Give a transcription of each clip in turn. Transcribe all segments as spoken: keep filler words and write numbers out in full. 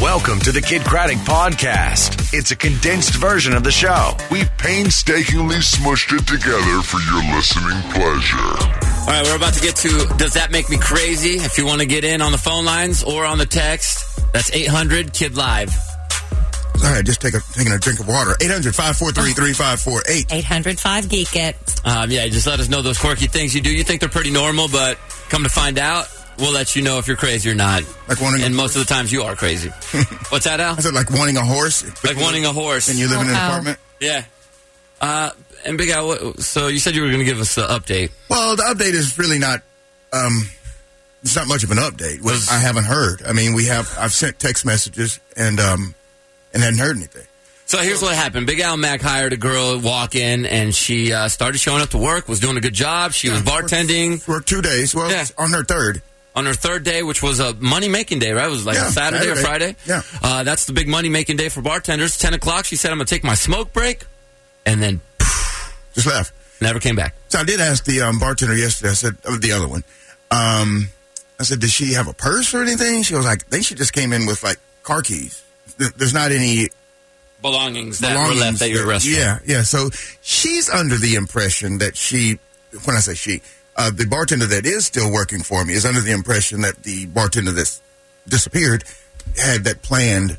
Welcome to the Kid Craddock Podcast. It's a condensed version of the show. We've painstakingly smushed it together for your listening pleasure. All right, we're about to get to Does That Make Me Crazy? If you want to get in on the phone lines or on the text, that's eight hundred Kid Live. All right, just take a, taking a drink of water. eight hundred, five four three, three five four eight. eight hundred, five geek it. Um, yeah, just let us know those quirky things you do. You think they're pretty normal, but come to find out, we'll let you know if you're crazy or not. Like wanting and a most of the times you are crazy. What's that, Al? I said like wanting a horse. Like wanting a horse. And you live in an Oh, Al. apartment? Yeah. Uh, and Big Al, what, so you said you were going to give us an update. Well, the update is really not, um, it's not much of an update. Well, I haven't heard. I mean, we have, I've sent text messages and, um, and hadn't heard anything. So here's what happened. Big Al Mac hired a girl, walk in, and she uh, started showing up to work, was doing a good job. She was bartending. For two days. Well, Yeah. on her third. On her third day, which was a money-making day, right? It was like Yeah, a Saturday, Saturday. or Friday. Yeah. Uh, that's the big money-making day for bartenders. ten o'clock, she said, I'm going to take my smoke break, and then Just left. never came back. So I did ask the um, bartender yesterday. I said, oh, the other one. Um, I said, did she have a purse or anything? She was like, I think she just came in with like car keys. There- There's not any Belongings that belongings were left at your that- restaurant. Yeah, yeah. So she's under the impression that she, when I say she, uh, the bartender that is still working for me is under the impression that the bartender that's disappeared had that planned.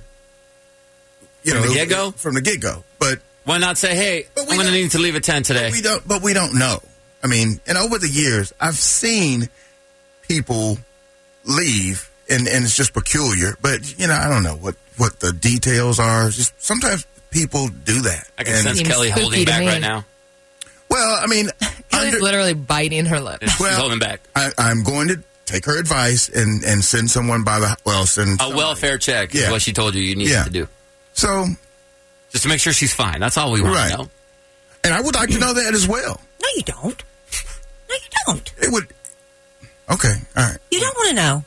You From know, the get-go? From the get-go. But Why not say, hey, But I'm we going to don't- need to leave at ten today? we don't. But we don't know. I mean, and over the years, I've seen people leave, and, and it's just peculiar. But you know, I don't know what, what the details are. Just sometimes people do that. I can And- sense Seems Kelly spooky holding to back me. right now. Well, I mean, Kelly's under- literally biting her lip. She's Well, holding back. I, I'm going to take her advice and, and send someone by the well, send A somebody. welfare check is Yeah. what she told you you needed Yeah. to do. So, Just to make sure she's fine. That's all we want Right. to know. and I would like to know that as well. No, you don't. No, you don't. It would. Okay, all right, You don't want to know.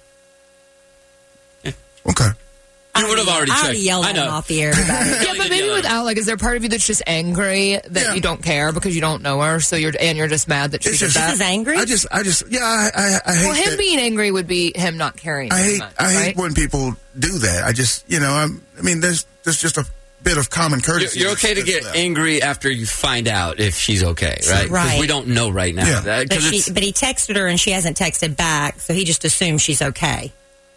okay. You would have already I checked. already yelled I at know. him off the air about it. Yeah, Kelly but did maybe yell at with her. Al, like, is there part of you that's just angry that Yeah. you don't care because you don't know her, so you're and you're just mad that she It's did just- that? This is angry? I just, I just, yeah, I, I, I hate Well, him that. being angry would be him not caring. I as hate, much, I hate right? when people do that. I just, you know, I'm. I mean, there's, there's just a bit of common You're, courtesy. you're okay to that's get left. angry after you find out if she's okay, right? Because Right. we don't know right now. Yeah. That- But, 'cause she, it's- but he texted her and she hasn't texted back, so he just assumes she's okay.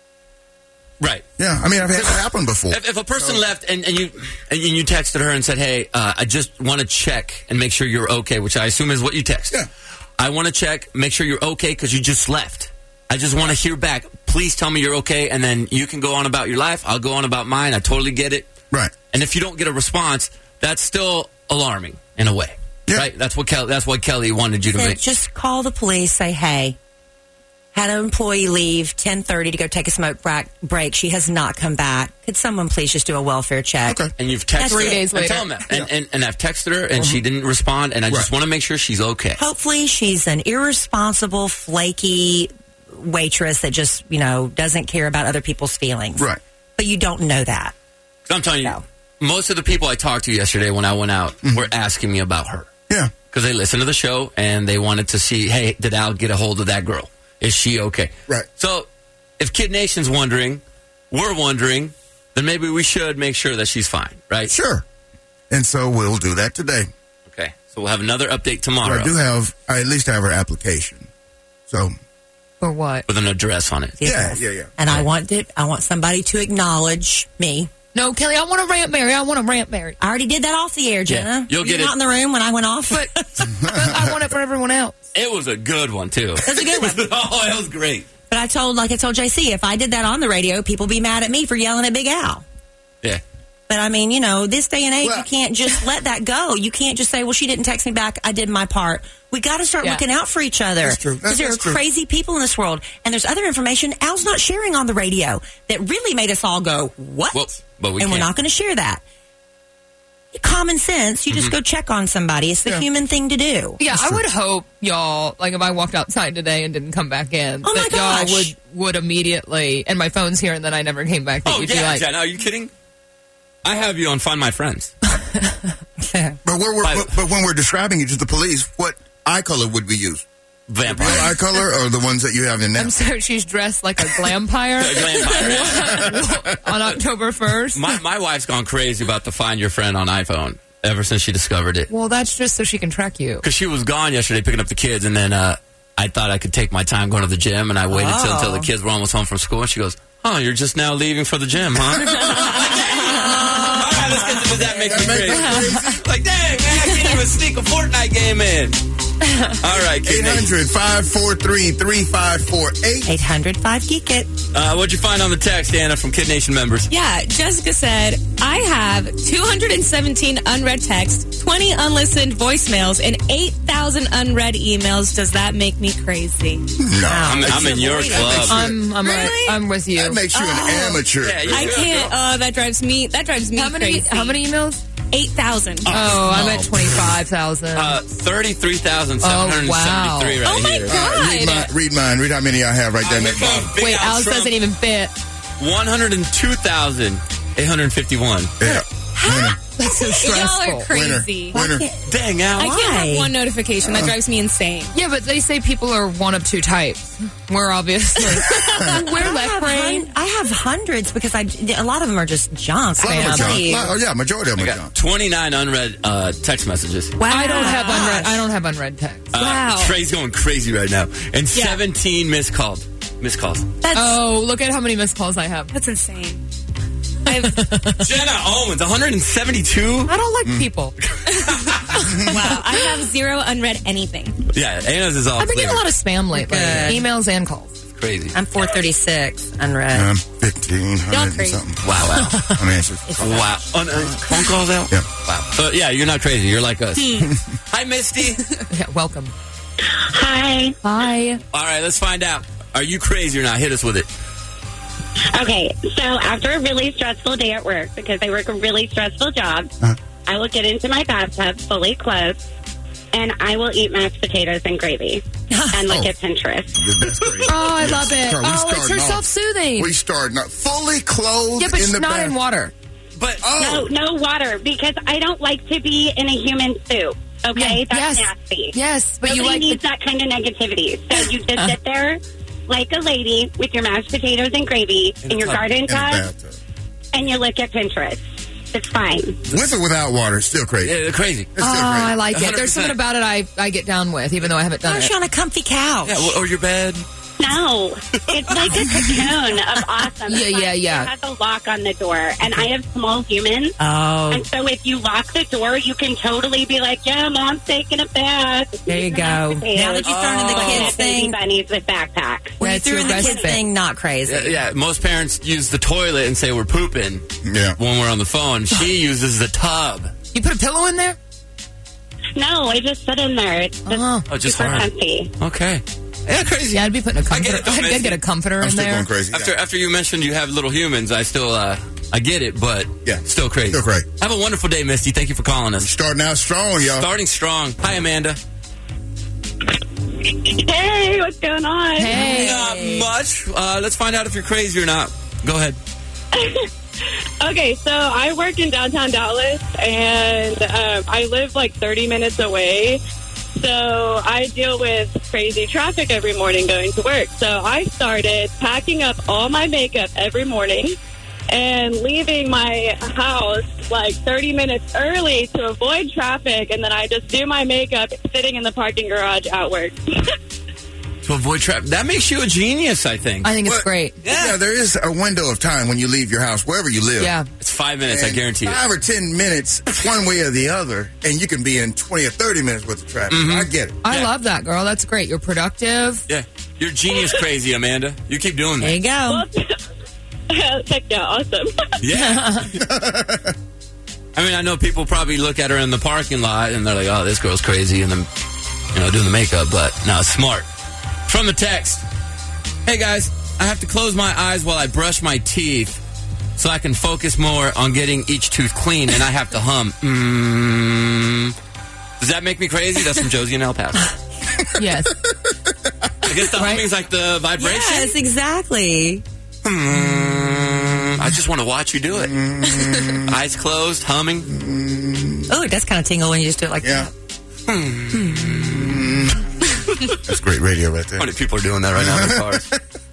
right. Yeah, I mean, I've had it happen before. If, if a person left and, and you and you texted her and said, "Hey, uh, I just want to check and make sure you're okay," which I assume is what you text. Yeah. I want to check, make sure you're okay because you just left. I just want to hear back. Please tell me you're okay, and then you can go on about your life. I'll go on about mine. I totally get it. Right. And if you don't get a response, that's still alarming in a way, Yeah. right? That's what Kelly. That's what Kelly wanted you to Said, make. just call the police, say, hey, had an employee leave ten thirty to go take a smoke bra- break. She has not come back. Could someone please just do a welfare check? Okay. And you've texted Three her. days and later. tell them that. And, and, and I've texted her, and she didn't respond, and I just Right. want to make sure she's okay. Hopefully she's an irresponsible, flaky waitress that just, you know, doesn't care about other people's feelings. Right. But you don't know that. I'm telling you, No. most of the people I talked to yesterday when I went out Mm-hmm. were asking me about her Yeah. because they listened to the show and they wanted to see, hey, did Al get a hold of that girl? Is she okay? Right. So if Kid Nation's wondering, we're wondering, then maybe we should make sure that she's fine, right? Sure. And so we'll do that today. Okay. So we'll have another update tomorrow I do have. I at least have her application. So For what? with an address on it. yeah, yeah, yeah. And I want it. I want somebody to acknowledge me. No, Kelly, I want to rant Mary. I want to rant Mary. I already did that off the air, Jenna. Yeah, you'll You're get it. not in the room when I went off. But, but I want it for everyone else. It was a good one, too. That's a good one. Oh, it was great. But I told, like I told J C, if I did that on the radio, people be mad at me for yelling at Big Al. Yeah. But I mean, you know, this day and age, Well- you can't just let that go. You can't just say, well, she didn't text me back. I did my part. We got to start Yeah. looking out for each other. That's true. That's- Because there are that's true. crazy people in this world. And there's other information Al's not sharing on the radio that really made us all go, what? Well, but we and we're can't. not going to share that. Common sense, you just Mm-hmm. go check on somebody. It's the Yeah. human thing to do. Yeah, I would hope y'all, like if I walked outside today and didn't come back in, Oh my that y'all gosh. would, would immediately, and my phone's here and then I never came back, that Oh, you'd be yeah, like, Jen, are you kidding? I have you on Find My Friends. But, we're, we're, By- but, but when we're describing you to the police, what eye color would we use? vampire. Real eye color or the ones that you have in now? I'm sorry, she's dressed like a glampire Vampire. on October first. My my wife's gone crazy about the Find Your Friend on iPhone ever since she discovered it. Well, that's just so she can track you. Because she was gone yesterday picking up the kids, and then uh, I thought I could take my time going to the gym, and I waited Oh. till, until the kids were almost home from school, and she goes, "Oh, you're just now leaving for the gym, huh?" All right, let's get to Does That Make Me Crazy? Like, dang, man, I can't even sneak a Fortnite game in. All right, Kid eight Nation. hundred, five four three, three five four eight. eight hundred, five geek it. Uh, what'd you find on the text, Anna, from Kid Nation members? Yeah, Jessica said, I have two hundred seventeen unread texts, twenty unlistened voicemails, and eight thousand unread emails. Does that make me crazy? No. I'm, I'm in your club. I'm I'm, Really? right, I'm with you. That makes you an amateur. Yeah, you- I can't. Oh, that drives me. That drives me How many? crazy. How many emails? Eight thousand. Oh, I'm at twenty-five thousand. Uh, thirty-three thousand seven hundred seventy-three right Oh my here. God. Read mine, read mine. Read how many I have right there in that bottom. Wait, Alice doesn't even fit. one hundred two thousand eight hundred fifty-one. Yeah. Winner. That's so Y'all stressful. are crazy. Winner. Dang, Al. I can't Why? have one notification. That drives me insane. Yeah, but they say people are one of two types. We're obviously we're I left have, brain. hun- I have hundreds because I, a lot of them are just junk. A lot of them I are junk. believe. Oh, yeah, majority of them I are got junk. twenty-nine unread uh, text messages. Wow. I don't have unread. I don't have unread text. Uh, Wow. Trey's going crazy right now. And Yeah. seventeen missed calls. Missed calls. That's, Oh, look at how many missed calls I have. That's insane. I've, Jenna Owens, one hundred seventy-two? I don't like people. wow. I have zero unread anything. Yeah, Anna's is all I've been clear. getting a lot of spam lately, Good. emails and calls. Crazy. I'm four thirty-six unread. I'm fifteen hundred and crazy. something. Wow, wow. Unanswered. Wow. Un- uh, phone calls out? Yeah. Wow. So, yeah, you're not crazy. You're like us. Hi, Misty. Yeah, welcome. Hi. Hi. All right, let's find out. Are you crazy or not? Hit us with it. Okay, so after a really stressful day at work, because I work a really stressful job, Uh-huh. I will get into my bathtub fully clothed, and I will eat mashed potatoes and gravy and look Oh. at Pinterest. That's great. Oh, I love it. Girl, we Oh, it's starting her off- self-soothing. We start not fully clothed Yeah, but in the not bath. in water. But Oh, No, no water, because I don't like to be in a human suit. Okay, Yeah, that's yes. nasty. Yes, but Nobody you like needs the, that kind of negativity. So you just sit there like a lady with your mashed potatoes and gravy in, your tub. garden in the tub, bathtub. and you look at Pinterest. It's fine. With or without water, it's still crazy. yeah, they're crazy. It's Oh, still crazy. I like it. one hundred There's something percent. about it I, I get down with, even though I haven't done Aren't it. you on a comfy couch? Yeah, or your bed. No, it's like a cocoon of awesome. Yeah, It's yeah, like yeah. It has a lock on the door, and I have small humans, Oh, and so if you lock the door, you can totally be like, "Yeah, mom's taking a bath." there you go. Now that you thrown in the Looking kids at baby thing, bunnies with backpacks. when you That's threw your in the best kids bet. thing, not crazy. Yeah, yeah, most parents use the toilet and say we're pooping Yeah. when we're on the phone. She uses the tub. You put a pillow in there? No, I just sit in there. It's just Oh. Oh, just super hard. comfy. Okay. Yeah, crazy. Yeah, I'd be putting a I get comforter. it, though, I'd, Missy. I'd get a comforter I'm in still there. going crazy. After Yeah. after you mentioned you have little humans, I still uh, I get it, but Yeah. still crazy. Still crazy. Have a wonderful day, Misty. Thank you for calling us. Starting out strong, y'all. Starting strong. Hi, Amanda. Hey, what's going on? Hey. Not much. Uh, let's find out if you're crazy or not. Go ahead. Okay, so I work in downtown Dallas, and um, I live like thirty minutes away. So I deal with crazy traffic every morning going to work. So I started packing up all my makeup every morning and leaving my house like thirty minutes early to avoid traffic. And then I just do my makeup sitting in the parking garage at work. To avoid traffic. That makes you a genius, I think. I think it's What? great. Yeah. there is a window of time when you leave your house, wherever you live. Yeah. It's five minutes, I And guarantee it. Five or ten minutes, one way or the other, and you can be in twenty or thirty minutes worth of traffic. Mm-hmm. I get it. I Yeah. love that, girl. That's great. You're productive. Yeah. You're genius crazy, Amanda. You keep doing There that. you go. Heck yeah, awesome. Yeah. I mean, I know people probably look at her in the parking lot and they're like, oh, this girl's crazy, and then, you know, doing the makeup, but no, it's smart. From the text, hey guys, I have to close my eyes while I brush my teeth so I can focus more on getting each tooth clean, and I have to hum. Mm. Does that make me crazy? That's from Josie in El Paso. Yes. I guess the Right. humming's like the vibration. Yes, exactly. Mm, I just want to watch you do it. Eyes closed, humming. Oh, it does kind of tingle when you just do it like Yeah. that. That's great radio right there. How many people are doing that right now in their cars?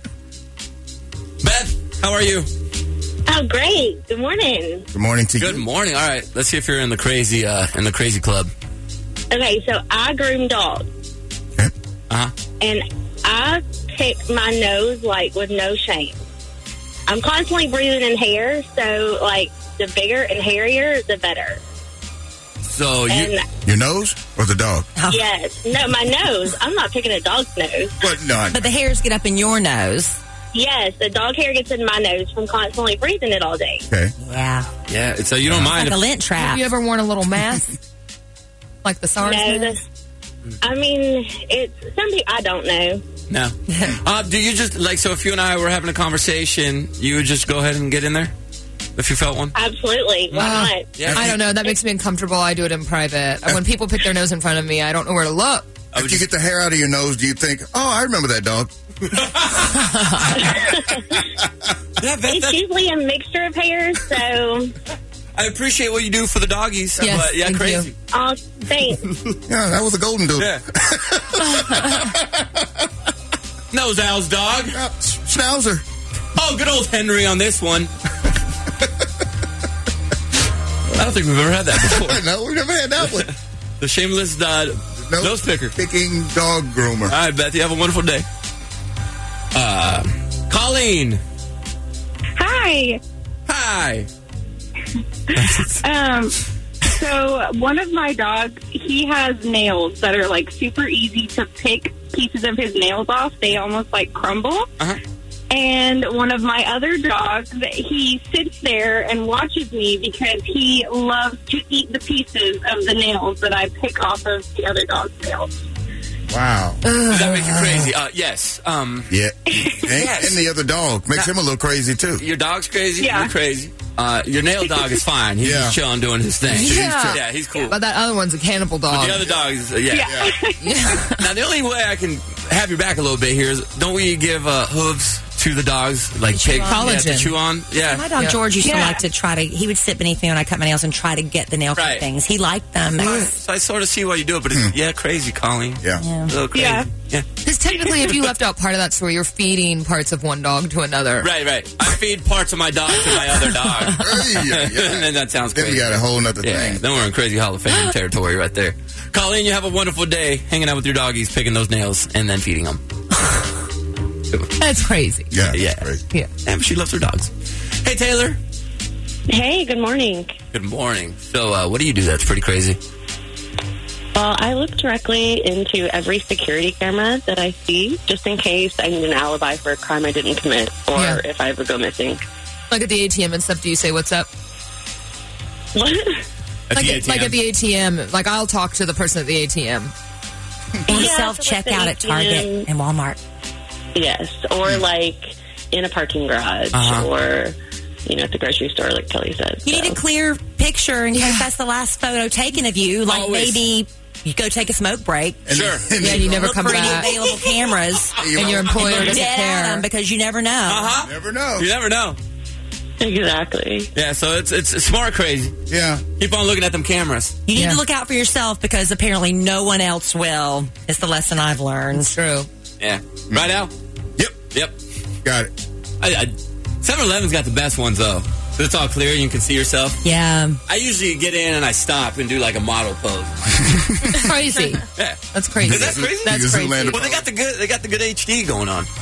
Beth, how are you? Oh, great. Good morning. Good morning to Good you. morning. All right, let's see if you're in the crazy uh, in the crazy club. Okay, so I groom dogs, Okay. Uh huh. and I pick my nose, like, with no shame. I'm constantly breathing in hair, so, like, the bigger and hairier, the better. So you. And, Your nose or the dog? yes. No, my nose. I'm not picking a dog's nose. What? No. I- But the hairs get up in your nose. Yes, the dog hair gets in my nose from constantly breathing it all day. Okay. Yeah. Yeah. So you don't mind Like a if, lint trap. Have you ever worn a little mask? Like the SARS No, mask? the, I mean, it's some people, I don't know. no. uh, do you just like so? If you and I were having a conversation, you would just go ahead and get in there if you felt one. Absolutely. Why Uh, not? Yeah. I don't know. That makes me uncomfortable. I do it in private. When people pick their nose in front of me, I don't know where to look. I would If you just- get the hair out of your nose, do you think, oh, I remember that dog? yeah, Beth, It's that- usually a mixture of hairs, so, I appreciate what you do for the doggies. Yes, but yeah, thank crazy. you. oh, thanks. Yeah, that was a golden dude. Yeah. Nose owl's dog. Yeah, Schnauzer. Oh, good old Henry on this one. I don't think we've ever had that before. No, we've never had that one. The shameless uh, Nope. nose picker. Picking dog groomer. All right, Beth, you have a wonderful day. Uh, Colleen. Hi. Hi. Um, so one of my dogs, he has nails that are like super easy to pick pieces of his nails off. They almost like crumble. Uh-huh. And one of my other dogs, he sits there and watches me because he loves to eat the pieces of the nails that I pick off of the other dog's nails. Wow. Does that make you crazy? Uh, yes. Um, Yeah. And, Yes. and the other dog makes him a little crazy, too. your dog's crazy. Yeah. You're crazy. Uh, your nail dog is fine. He's Yeah. just chilling, doing his thing. Yeah. Yeah, he's cool. But that other one's a cannibal dog. The other dog is, uh, yeah. Yeah. Now, the only way I can have your back a little bit here is don't we give uh, hooves to the dogs, like pig, on. yeah, to Collagen. chew on? Yeah. My dog Yeah. George used to Yeah. like to try to, he would sit beneath me when I cut my nails and try to get the nail Right. things. He liked them. So I sort of see why you do it, but it's, yeah, crazy, Colleen. Yeah. Yeah. A little crazy. Yeah. Yeah. Because technically, if you left out part of that story, you're feeding parts of one dog to another. Right, right. I feed parts of my dog to my other dog. Hey, yeah, yeah. And then that sounds Then crazy. we got a whole nother Yeah, thing. then we're in Crazy Hall of Fame territory right there. Colleen, you have a wonderful day hanging out with your doggies, picking those nails, and then feeding them. That's crazy. Yeah. Yeah. Crazy. Yeah. And she loves her dogs. Hey, Taylor. Hey, good morning. Good morning. So, uh, what do you do that's pretty crazy? Well, I look directly into every security camera that I see, just in case I need an alibi for a crime I didn't commit, or Yeah. if I ever go missing. Like at the A T M and stuff, do you say, what's up? What? At Like, the at, A T M? like at the A T M. Like, I'll talk to the person at the A T M. Or Yeah, self so like the checkout at Target A T M. and Walmart. Yes, or like in a parking garage, Uh-huh. or you know, at the grocery store, like Kelly said. You so. need a clear picture in case that's the last photo taken of you. Like Always. maybe you go take a smoke break. Sure. Yeah, you never Look come for any back. available cameras. And your employer Look doesn't dead at care. them because you never know. Uh-huh. Never know. You never know. Exactly. Yeah, so it's it's smart crazy. Yeah. Keep on looking at them cameras. You need Yeah. to look out for yourself because apparently no one else will. It's the lesson I've learned. It's true. Yeah. Right now? Yep. Yep. Got it. I, I, seven eleven's got the best ones, though. So it's all clear. You can see yourself. Yeah. I usually get in and I stop and do like a model pose. Crazy. Yeah. That's crazy. Is that crazy? That's You crazy. Zoolander Well, they got the good. They got the good H D going on.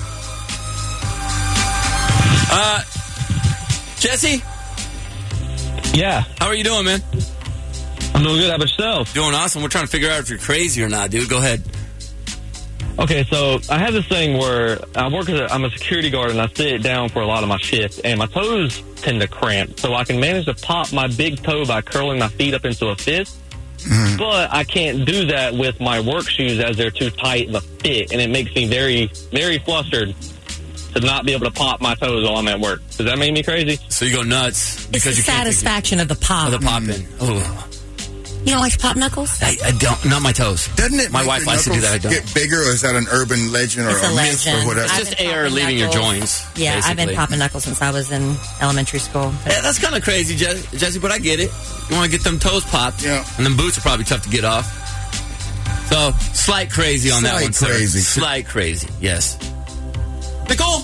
Uh, Jesse, Yeah, how are you doing, man? I'm doing good. How about yourself? Doing awesome. We're trying to figure out if you're crazy or not, dude. Go ahead. Okay, so I have this thing where I work as a, I'm a security guard and I sit down for a lot of my shifts, and my toes tend to cramp. So I can manage to pop my big toe by curling my feet up into a fist, but I can't do that with my work shoes as they're too tight of a fit, and it makes me very, very flustered to not be able to pop my toes while I'm at work. Does that make me crazy? So you go nuts It's because the you can't take satisfaction of the pop. your- of the pop in. Oh, You don't like to pop knuckles? I, I don't. Not my toes. Doesn't it My make wife your likes to do that. I knuckles don't. get bigger, or is that an urban legend or It's a a myth or legend. whatever? It's I've just been air popping leaving your knuckles. joints. Yeah, I've been basically. popping knuckles since I was in elementary school. Yeah, that's kind of crazy, Je- Jesse, but I get it. You want to get them toes popped. Yeah. And them boots are probably tough to get off. So, slight crazy on that Slight one, sir. crazy. Slight crazy, yes. Nicole?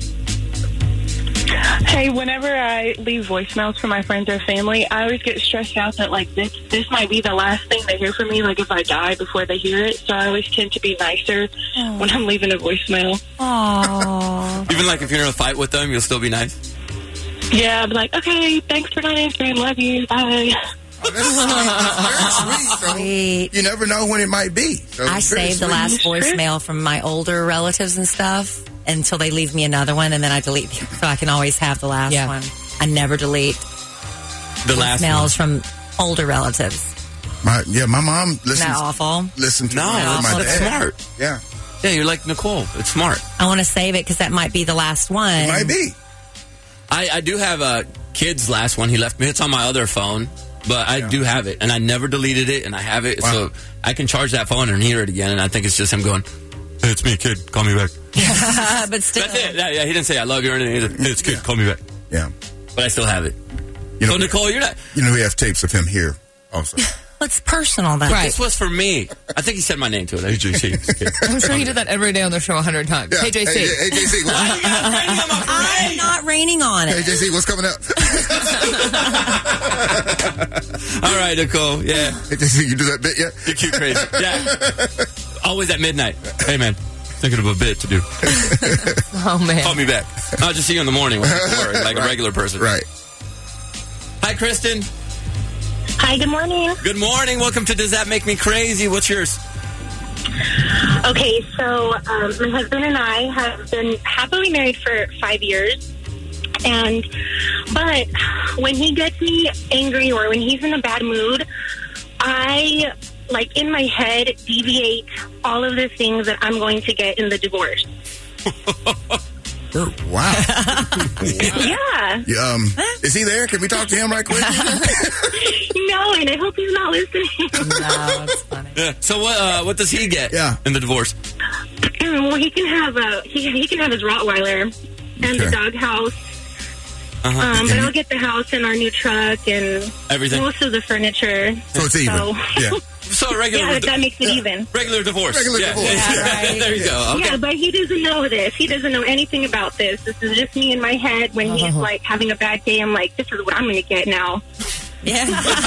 Hey, whenever I leave voicemails for my friends or family, I always get stressed out that, like, this this might be the last thing they hear from me, like, if I die before they hear it. So I always tend to be nicer Aww. when I'm leaving a voicemail. Aww. Even like if you're in a fight with them, you'll still be nice? Yeah, I'd be like, okay, thanks for not answering. Love you. Bye. Oh, that's sweet. That's very sweet. So Sweet. you never know when it might be. So I it's very saved the sweet. last voicemail from my older relatives and stuff until they leave me another one, and then I delete them, so I can always have the last Yeah. one. I never delete The last one. voicemails from older relatives. My, yeah, my mom Isn't listens. that awful? Listen to No, my, that's my not dad. smart. Yeah, Yeah, you're like Nicole. It's smart. I want to save it because that might be the last one. it might be. I, I do have a kid's last one. He left me. It's on my other phone, but I Yeah. do have it, and I never deleted it, and I have it, Wow. so I can charge that phone and hear it again. And I think it's just him going, "Hey, it's me, kid. Call me back." but still, That's it. Yeah, yeah, he didn't say I love you or anything. He said, "Hey, it's kid. Call me back." Yeah. But I still have it. You know, So Nicole, you're not. you know, we have tapes of him here also. it's personal though. Right. This was for me. I think he said my name to it. Hey, J C. it's kid. I'm sure he did that every day on the show a hundred times. Yeah. Hey, J C. Hey, hey, J C. Why What? you guys bringing him up for I'm me? not raining on Hey, it. J C, what's coming up? All right, Nicole. Yeah, Hey, J C, you do that bit yet? you're cute, crazy. Yeah, always at midnight. Hey, man, thinking of a bit to do. Oh, man. Call me back. I'll just see you in the morning when I work, like a regular person. Right. Hi, Kristen. Hi, good morning. Good morning. Welcome to Does That Make Me Crazy? What's yours? Okay, so um, my husband and I have been happily married for five years. And, but when he gets me angry or when he's in a bad mood, I, like, in my head, deviate all of the things that I'm going to get in the divorce. Oh, wow. Yeah. Yeah, um, is he there? Can we talk to him right quick? No, and I hope he's not listening. No, it's funny. Yeah. So what? Uh, what does he get? Yeah. In the divorce? Well, he can have a he, he can have his Rottweiler and Okay. the doghouse. Uh-huh. Um, but I'll get the house and our new truck and Everything. most of the furniture. So it's even. So- Yeah. So a regular. Yeah, that makes it Yeah. even. Regular divorce. Regular yeah. divorce. Yeah, right. there you go. Okay. Yeah, but he doesn't know this. He doesn't know anything about this. This is just me in my head. When he's like having a bad day, I'm like, this is what I'm going to get now. Yeah.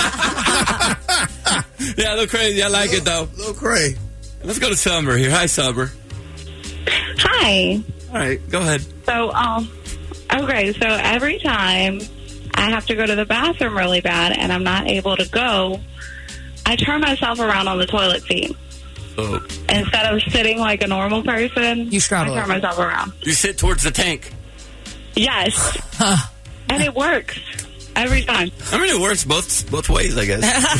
Yeah, look crazy. I like it though. Little Cray. Let's go to Summer here. Hi, Summer. Hi. All right, go ahead. So, um, okay, so every time I have to go to the bathroom really bad and I'm not able to go, I turn myself around on the toilet seat. So Instead of sitting like a normal person, You straddle I turn it. myself around. you sit towards the tank. Yes. And it works every time. I mean, it works both both ways, I guess.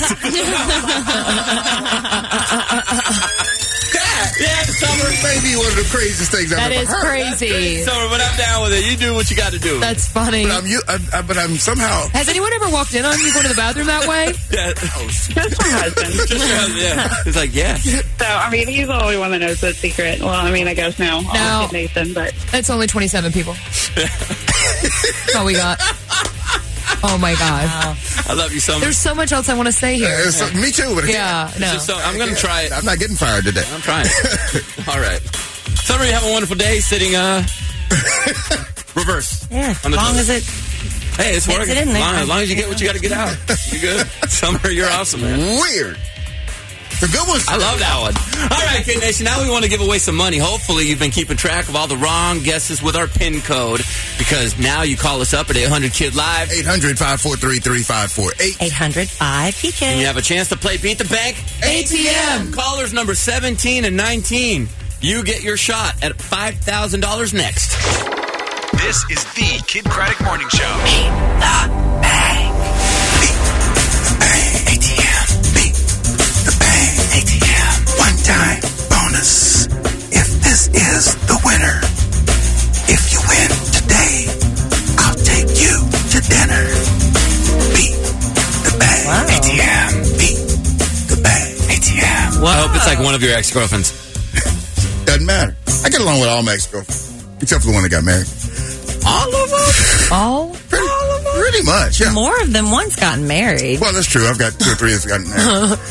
Yeah, Summer. Maybe one of the craziest things I've That ever is heard. crazy. Summer, but I'm down with it. You do what you got to do. That's funny. But I'm, you, I, I, but I'm somehow. Has anyone ever walked in on you going to the bathroom that way? Yeah. Just my husband. Just your husband, yeah. It's like, yeah. So, I mean, he's the only one that knows the secret. Well, I mean, I guess now. No. I'll get Nathan, but It's only twenty-seven people. That's all we got. Oh, my God. I love you, Summer. There's so much else I want to say here. Uh, so- me too, but I Yeah, can't. no. Just so, I'm going to try it. I'm not getting fired today. I'm trying. All right. Summer, you have a wonderful day sitting uh reverse. Yeah, as On the long toilet. as it. Hey, it's Gets working. it in there. Long- as long as you get what you got to get out. You good? Summer, you're awesome, man. Weird. The good ones. I love that one. All right, Kid Nation. Now we want to give away some money. Hopefully, you've been keeping track of all the wrong guesses with our PIN code, because now you call us up at eight hundred Kid Live. eight hundred, five four three, three five four eight. eight hundred five P K. And you have a chance to play Beat the Bank A T M. Callers number seventeen and nineteen. You get your shot at five thousand dollars next. This is the Kid Craddock Morning Show. Beat the bank. Beat the bank. A T M. Beat the bank. A T M. One time bonus. If this is the winner, if you win today, I'll take you to dinner. Beat the bank. Wow. A T M. Beat the bank. A T M. I hope it's like one of your ex-girlfriends. Doesn't matter. I get along with all my ex-girlfriends, except for the one that got married. All of them? All? Pretty, pretty much, yeah. More of them once gotten married. Well, that's true. I've got two or three that's gotten married.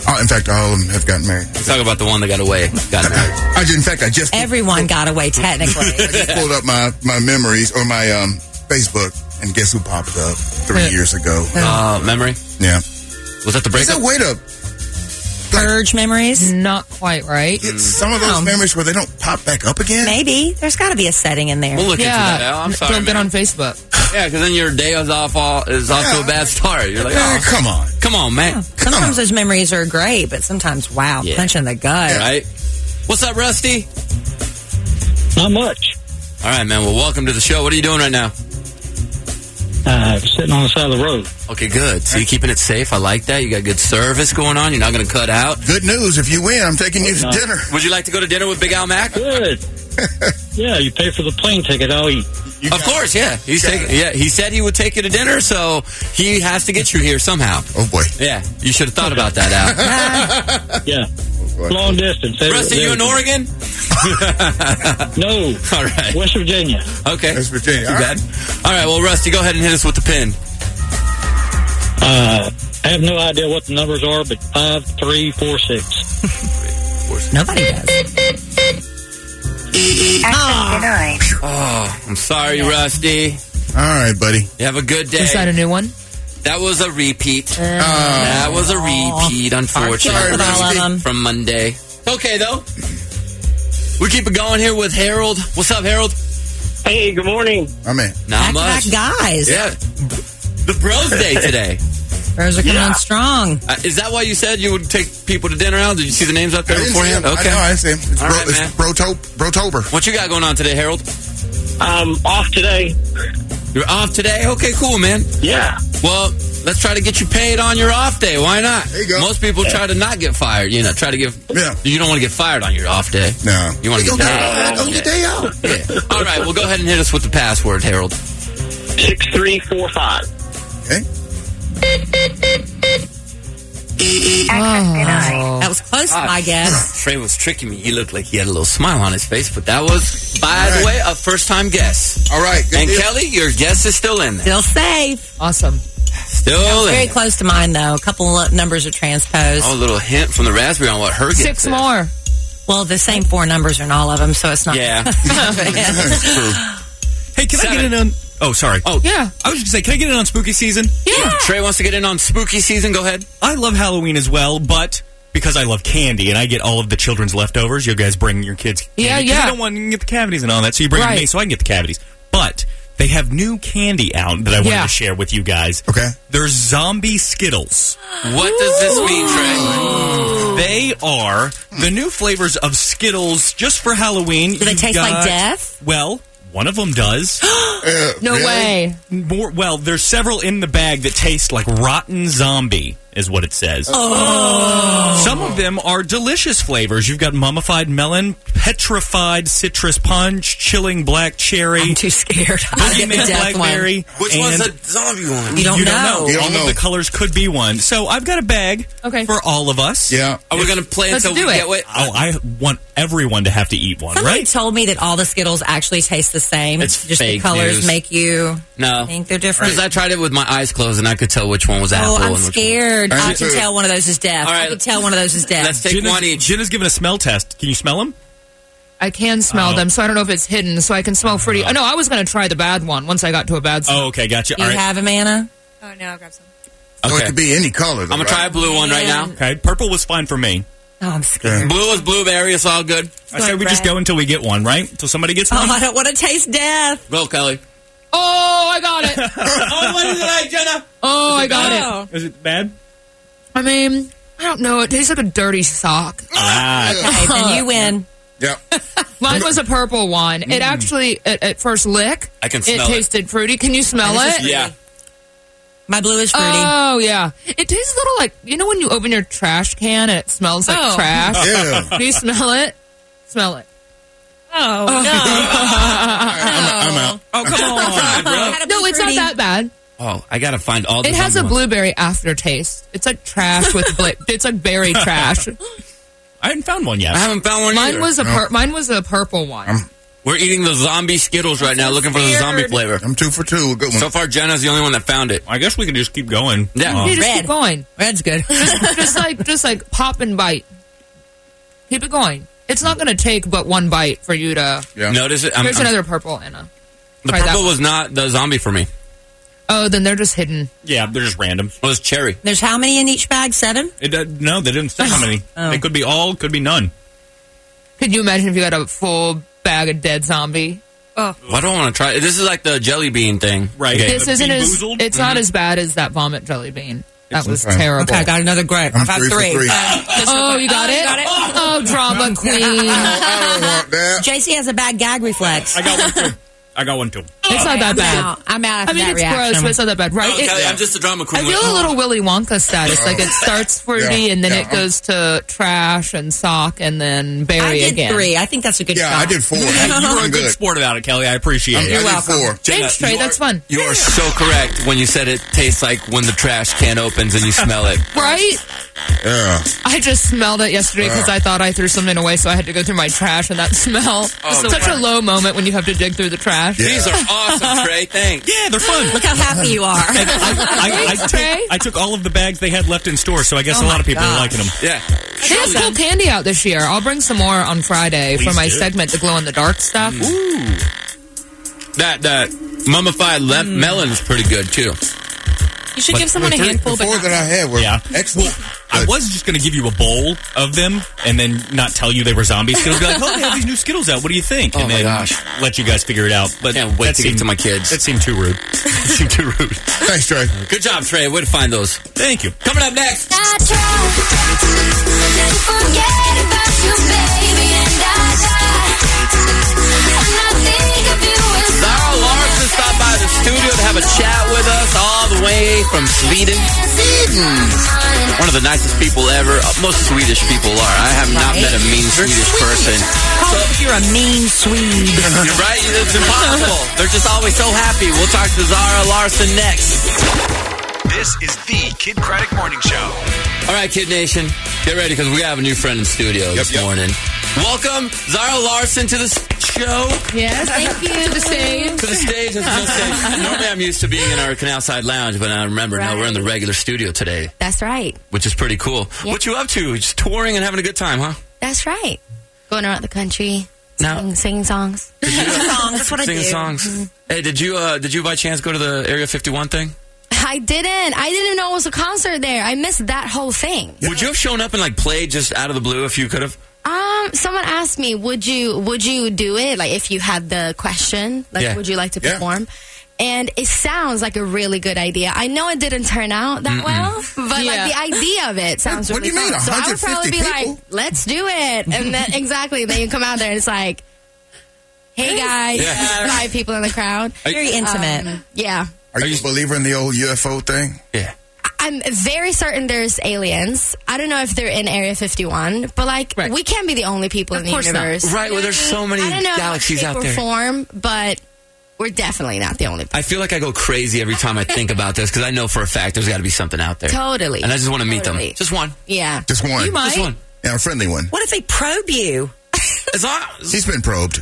Oh, in fact, all of them have gotten married. Let's talk about the one that got away. Got married. I, in fact, I just Everyone got away, technically. I just pulled up my, my memories or my um, Facebook, and guess who popped up three years ago? Uh, memory? Yeah. Was that the Is breakup? that way to Purge memories? Not quite right. get some of those Um, memories where they don't pop back up again? Maybe. There's got to be a setting in there. We'll look into that, Al. I'm sorry, Don't get man. on Facebook. Yeah, because then your day is off all, is off to a bad start. You're like, Man, oh, come on. come on, man. Sometimes those memories are great, but sometimes, wow, Yeah. punch in the gut. Right? What's up, Rusty? Not much. All right, man. Well, welcome to the show. What are you doing right now? Uh, sitting on the side of the road. Okay, good. So you're keeping it safe. I like that. You got good service going on. You're not going to cut out. Good news. If you win, I'm taking you to No. dinner. Would you like to go to dinner with Big Al Mac? Good. Yeah, you pay for the plane ticket. I'll eat. You Of got course, it. yeah. He's Got taking. it. Yeah, he said he would take you to dinner, so he has to get you here somehow. Oh, boy. Yeah, you should have thought about that, Al. Yeah. boy. Long distance. Rusty, you in Oregon? No. All right. West Virginia. Okay. West Virginia. Too All bad. All right. Well, Rusty, go ahead and hit us with the pin. Uh, I have no idea what the numbers are, but five, three, four, six. Nobody does. Oh, I'm sorry, Rusty. All right, buddy. You have a good day. Is that a new one? That was a repeat. Oh. That was a repeat, unfortunately. With all of them. From Monday. Okay, though. We keep it going here with Harold. What's up, Harold? Hey, good morning. Oh, man. Not Back-to-back much. guys. Yeah. The Bros Day today. Bros are coming Yeah. on strong. Uh, is that why you said you would take people to dinner out? Did you see the names out there I didn't see beforehand? him. Okay. I know, I see him. It's, All bro, right, it's man. Broto- Brotober. What you got going on today, Harold? I'm off today. You're off today? Okay, cool, man. Yeah. Well, let's try to get you paid on your off day. Why not? There you go. Most people try to not get fired. You know, try to give. Yeah. You don't want to get fired on your off day. No. You want to Go get get paid. out. Go get day out. Yeah. All right. Well, go ahead and hit us with the password, Harold. Six, three, four, five. Okay. Oh. That was close, Ah. I guess. Trey was tricking me. He looked like he had a little smile on his face, but that was, by All the right. way, a first-time guess. All right. Good And deal. Kelly, your guess is still in there. Still safe. Awesome. Still in Very there. close to mine, though. A couple of numbers are transposed. Oh, a little hint from the raspberry on what her guess Six is. more. Well, the same four numbers are in all of them, so it's not. Yeah. That's true. Hey, can I Seven. get in on... Oh, sorry. Oh, Yeah. I was just going to say, can I get in on spooky season? Yeah. Trey wants to get in on spooky season. Go ahead. I love Halloween as well, but because I love candy and I get all of the children's leftovers, you guys bring your kids candy. Yeah, 'cause yeah. you don't want to get the cavities and all that, so you bring it to Right. me so I can get the cavities. But they have new candy out that I wanted Yeah. to share with you guys. Okay. They're zombie Skittles. What does this mean, Trey? They are the new flavors of Skittles just for Halloween. Do they You've taste like got- death? Well, one of them does. Uh, No really? way. More, well, there's several in the bag that taste like rotten zombie, is what it says. Oh. Some of them are delicious flavors. You've got mummified melon, petrified citrus punch, chilling black cherry, I'm too scared. I'll get the boogeyman death one. blackberry. Which and one's the zombie one? You don't you know. don't know. You don't all know. of the colors could be one. So I've got a bag Okay. for all of us. Yeah. Are we going to play Let's until do we it. get what? Oh, I want everyone to have to eat one, Somebody right? told me that all the Skittles actually taste the same. It's just fake the colors news. make you No. think they're different. Because I tried it with my eyes closed and I could tell which one was apple. Oh, I'm and which one- scared. All right, I me can too. tell one of those is death. All right. I can tell one of those is death. Let's take Jenna's, one each. Jenna's given a smell test. Can you smell them? I can smell Oh. them, so I don't know if it's hidden, so I can smell fruity. Oh, no, I was going to try the bad one once I got to a bad smell. Oh, okay, gotcha. Do you All right. have them, Anna? Oh, no, I'll grab some. So it Okay. could be any color. Though, I'm going to try a right? blue one right now. Okay, purple was fine for me. Oh, I'm scared. Blue is blueberry. It's all good. I say we just go until we get one, right? Until somebody gets Oh, one. I don't want to taste death. Go, Kelly. Oh, I got it. Oh, what is it like, Jenna? Oh, I got it. Is it bad? I mean, I don't know. It tastes like a dirty sock. Ah, Okay, then you win. Yeah. Mine was a purple one. It actually, at, at first lick, I can it smell it. tasted fruity. Can you smell This is it? fruity. Yeah. My blue is fruity. Oh, yeah. It tastes a little like, you know when you open your trash can and it smells like Oh. trash? Yeah. Can you smell it? Smell it. Oh, no. I'm, I'm out. oh, come on, bro. No, it's not that bad. Oh, I got to find all the It has a zombie ones. blueberry aftertaste. It's like trash with bla- it's like berry trash. I haven't found one yet. I haven't found one Mine either. was a pur- mine was a purple one. We're eating the zombie Skittles right now, looking for the zombie flavor. I'm two for two. Good one. So far, Jenna's the only one that found it. I guess we can just keep going. Yeah. Um, You just Red. keep going. Red's good. Just, just like just like pop and bite. Keep it going. It's not going to take but one bite for you to. Yeah. Notice it. I'm, Here's I'm- another purple, Anna. the Try that purple one. was not the zombie for me. Oh, then they're just hidden. yeah, they're just random. It was cherry. There's how many in each bag? Seven? It, uh, no, they didn't say how many. Oh. They could be all, could be none. Could you imagine if you had a full bag of dead zombie? Oh, Well, I don't want to try it. This is like the jelly bean thing. Right. Okay. this isn't as. Bean-boozled? It's not as bad as that vomit jelly bean. That was okay. terrible. Okay, I got another grape. I'm I've had three for three. three. Oh, you got it? Oh, drama queen. I don't want that. J C has a bad gag reflex. I got one too. I got one too. It's not that I'm bad. out. I'm out I after mean, that it's reaction. gross, but it's not that bad, right? Oh, It- Kelly, I'm just a drama I queen. feel a little Willy Wonka status. Like it starts fruity Yeah, and then yeah, it goes to trash and sock and then berry I did again. three. I think that's a good Yeah, shot. I did four. You were a I'm good good. sport about it, Kelly. I appreciate I'm, it. You're I did welcome. four. Thanks, Trey. you That's are- fun. You are so correct when you said it tastes like when the trash can opens and you smell it. Right? Yeah. I just smelled it yesterday because I thought I threw something away, so I had to go through my trash, and that smell. Oh, It's such a low moment when you have to dig through the trash. Yeah. These are awesome, Trey. Thanks. Yeah, they're fun. Look how happy you are. I, I, I, Thanks, took, Trey. I took all of the bags they had left in store, so I guess Oh a lot my of people are gosh. liking them. Yeah. They have cool candy out this year. I'll bring some more on Friday for Please my do. segment, the glow in the dark stuff. Ooh. That that mummified left melon is pretty good too. You should But- give someone a The three- handful, the but four not that I had were Yeah. excellent. I was just going to give you a bowl of them and then not tell you they were zombies. Skittles. Be like, oh, they have these new Skittles out. What do you think? Oh and my then gosh. let you guys figure it out. But Can't wait that to give seemed- to my kids. That seemed too rude. That seemed too rude. Thanks, Trey. Good job, Trey. Way to find those. Thank you. Coming up next. I try to forget about you, baby, and I die. And I think of you as Zara Larson stopped by the studio to have a chat with us all the way from Sweden. One of the nicest people ever. Uh, Most Swedish people are. I have not met a mean Swedish person. Call it if you're a mean Swede. You're right. It's impossible. They're just always so happy. We'll talk to Zara Larson next. This is the Kid Craddock Morning Show. All right, Kid Nation, get ready because we have a new friend in studio this yep. morning. Welcome, Zara Larson, to the s- show. Yes, thank you. To the stage. To the stage. To the stage. Normally, I'm used to being in our Canal Side Lounge, but I remember now we're in the regular studio today, That's right. which is pretty cool. Yeah. What you up to? Just touring and having a good time, huh? That's right. Going around the country, Now- singing, singing songs. Songs, that's what I Singing do. songs. Hey, did you uh, did you by chance go to the Area fifty-one thing? I didn't. I didn't know it was a concert there. I missed that whole thing. Would you have shown up and like played just out of the blue if you could have? Um, someone asked me, "Would you would you do it? Like, if you had the question, like, Yeah. would you like to Yeah. perform?" And it sounds like a really good idea. I know it didn't turn out that well, but Yeah. like the idea of it sounds What do really you mean, fun. So I would probably be one hundred fifty like, "Let's do it," and then exactly, then you come out there and it's like, "Hey guys, Yeah. five people in the crowd." Very intimate. Um, yeah. Are you a believer in the old U F O thing? Yeah. I'm very certain there's aliens. I don't know if they're in Area fifty-one, but like Right. we can't be the only people in the course not. universe. Right. Well, there's so many I don't know galaxies shape out or there. form, but we're definitely not the only people. I feel like I go crazy every time I think about this because I know for a fact there's got to be something out there. Totally. And I just want to meet Totally. them. Just one. Yeah. Just one. You might. Just one. Yeah, a friendly one. What if they probe you? As long, He's been probed.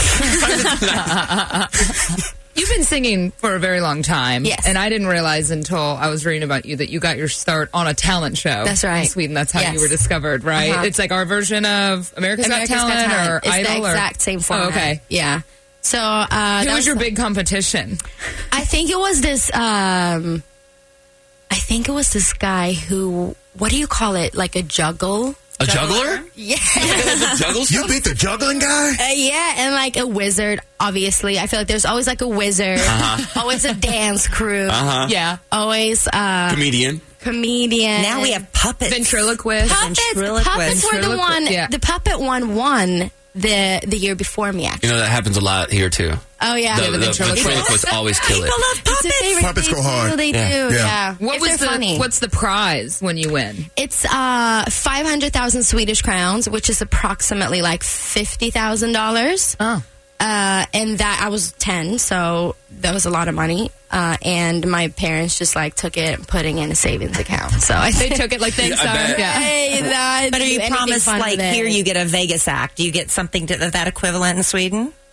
You've been singing for a very long time. Yes. And I didn't realize until I was reading about you that you got your start on a talent show. That's right. In Sweden. That's how Yes. you were discovered, right? Uh-huh. It's like our version of America's, America's Got Talent, or it's Idol. the or- exact same format. Oh, okay. Yeah. So uh, Who that was your big competition? I think it was this. Um, I think it was this guy who. What do you call it? Like a juggle. a juggler? Yeah. Juggles? You beat the juggling guy? Uh, yeah, and like a wizard, obviously. I feel like there's always like a wizard, Uh-huh. always a dance crew, Uh-huh. Yeah. always uh, Comedian. comedian. Now we have puppets. Ventriloquist. puppets. ventriloquist. Puppets were the Ventriloquist, one. yeah. The puppet one won the the year before me. Actually. You know, that happens a lot here, too. Oh yeah, The, the, ventriloquists always kill it. People love It's a puppets. favorite Puppets thing go hard. to do. They Yeah. do. Yeah. Yeah. What If was they're the funny. What's the prize when you win? It's uh five hundred thousand Swedish crowns, which is approximately like fifty thousand dollars. Oh. Uh, and that I was ten, so that was a lot of money. Uh, and my parents just like took it and putting in a savings account. So I They took it like thanks, Yeah, I Sarah. bet. Yeah. Hey, that, But are do you anything promised, fun like, with it. here you get a Vegas act? Do you get something to that equivalent in Sweden?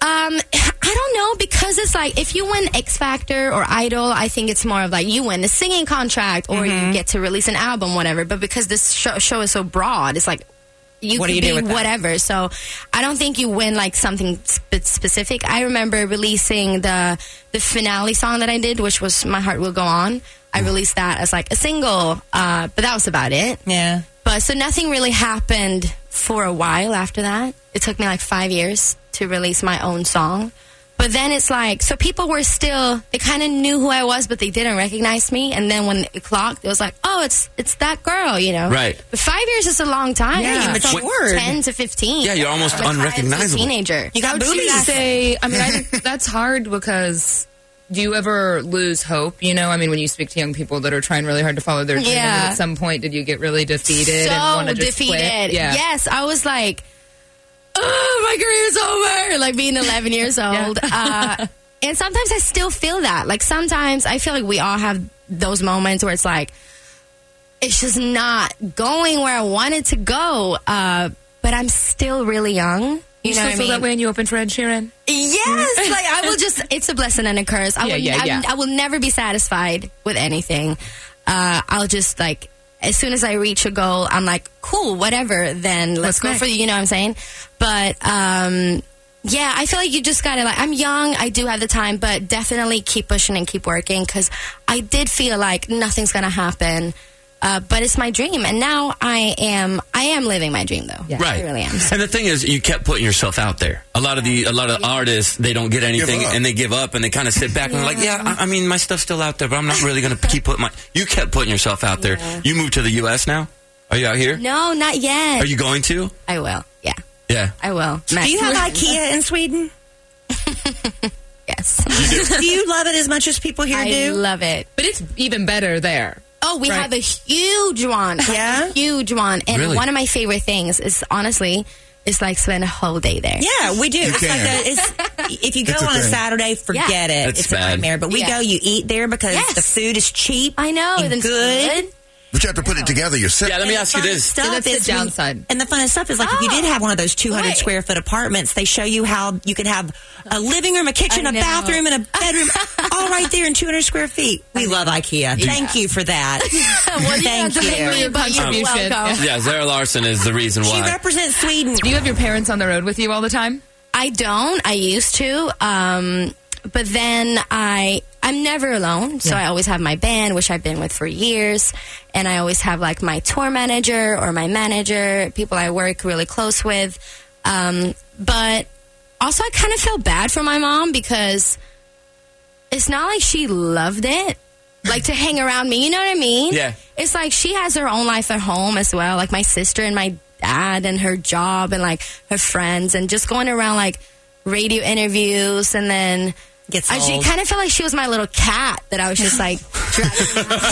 Um, I don't know, because it's like if you win X Factor or Idol, I think it's more of like you win the singing contract or Mm-hmm. you get to release an album, whatever. But because this show, show is so broad, it's like you What can do you be do with that? whatever. So I don't think you win like something spe- specific. I remember releasing the the finale song that I did, which was "My Heart Will Go On." I released that as like a single, uh, but that was about it. Yeah. But so nothing really happened for a while after that. It took me like five years to release my own song. But then it's like, so people were still, they kind of knew who I was, but they didn't recognize me. And then when it clocked, it was like, oh, it's it's that girl, you know? Right. But five years is a long time. Yeah, you From matured. ten to fifteen. Yeah, you're almost Like, unrecognizable. a teenager. You got How would you boobies. say? I mean, I think that's hard because do you ever lose hope? You know, I mean, when you speak to young people that are trying really hard to follow their dream, Yeah. and at some point, did you get really defeated So and want to just defeated. quit? Yeah. Yes, I was like, oh, my career's over. Like being eleven years old. uh, and sometimes I still feel that. Like sometimes I feel like we all have those moments where it's like, it's just not going where I want it to go. Uh, but I'm still really young. You, You know still what I feel mean? that way when you open for Ed Sheeran? Yes, like I will just, it's a blessing and a curse. I Yeah, will, yeah, I, yeah. I will never be satisfied with anything. Uh, I'll just like, as soon as I reach a goal, I'm like, cool, whatever, then let's What's go next? for, you know what I'm saying? But, um, yeah, I feel like you just gotta like, I'm young, I do have the time, but definitely keep pushing and keep working, because I did feel like nothing's gonna happen. Uh, but it's my dream, and now I am I am living my dream though. Right. I really am. And the thing is, you kept putting yourself out there. A lot of the a lot of artists, they don't get anything Give up. and they give up and they kind of sit back and they're like, yeah, I, I mean, my stuff's still out there, but I'm not really going to keep putting my. You kept putting yourself out there. You moved to the U S now. Are you out here? No, not yet. Are you going to? I will. Yeah, Yeah. I will. Do you have IKEA in Sweden? Yes. Do you love it as much as people here I do? love it. But it's even better there. Oh, we Right. have a huge one. Yeah? A huge one. And Really? one of my favorite things is honestly, is like spend a whole day there. Yeah, we do. It's can. like a, it's, if you go It's a on a thing. Saturday, forget it. That's it's bad. a nightmare. But we Yeah. go, you eat there because Yes. the food is cheap. I know. and it's good. But you have to put it together yourself. Yeah, let me And ask the you fun this. Stuff that's the is when- downside. and the funnest stuff is like if you did have one of those two hundred Right. square foot apartments, they show you how you can have a living room, a kitchen, I a know. bathroom, and a bedroom, all right there in two hundred square feet. We love IKEA. Thank you for that. Well, you Thank don't have to pay you. me, but you're Contribution. welcome. Yeah, Zara Larson is the reason She why. represents Sweden. Do you have your parents on the road with you all the time? I don't. I used to. Um, but then I, I'm never alone. So I always have my band, which I've been with for years. And I always have like my tour manager or my manager, people I work really close with. Um, but also I kind of feel bad for my mom because it's not like she loved it. Like to hang around me, you know what I mean? Yeah. It's like she has her own life at home as well. Like my sister and my dad and her job and like her friends and just going around like radio interviews and then Gets I she old. kind of felt like she was my little cat that I was just like dragging around.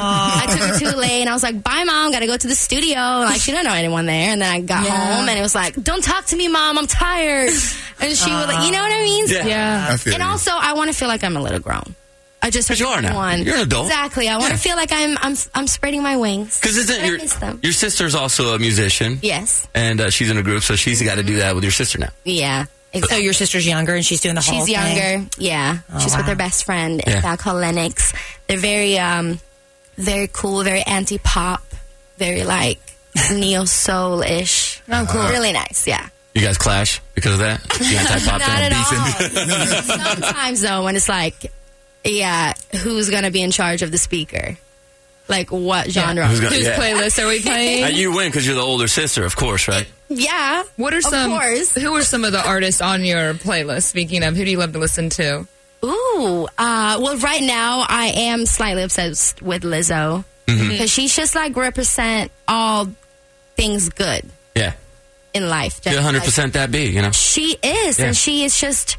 I took her to Elaine. I was like, bye mom, gotta go to the studio. Like she didn't know anyone there. And then I got Yeah. home and it was like, don't talk to me mom, I'm tired. And she was like, you know what I mean? Yeah. Yeah. I feel And you. also I want to feel like I'm a little grown. I just 'Cause you are now. One. You're an adult. Exactly. I want to Yeah. feel like I'm I'm I'm spreading my wings. Because isn't I your miss them. your sister's also a musician? Yes. And uh, she's in a group, so she's got to do that with your sister now. Yeah. So your sister's younger and she's doing the whole She's thing? younger. Yeah. Oh, She's with wow. her best friend Yeah. yeah. called Lennox. They're very um very cool, very anti pop, very like neo soul ish. Oh, cool. Really nice, yeah. You guys clash because of that? You anti-pop Not at thing? all. Sometimes though, when it's like, yeah, who's gonna be in charge of the speaker? Like what genre? Who's gonna- Whose yeah. playlist are we playing? Uh, you win because you're the older sister, of course, right? Yeah. What are Of some? course. Who are some of the artists on your playlist? Speaking of, who do you love to listen to? Ooh, uh, well, right now I am slightly obsessed with Lizzo Mm-hmm. because she's just like represent all things good Yeah. in life. You're Just, one hundred like, percent that big, you know? she is, Yeah. and she is just.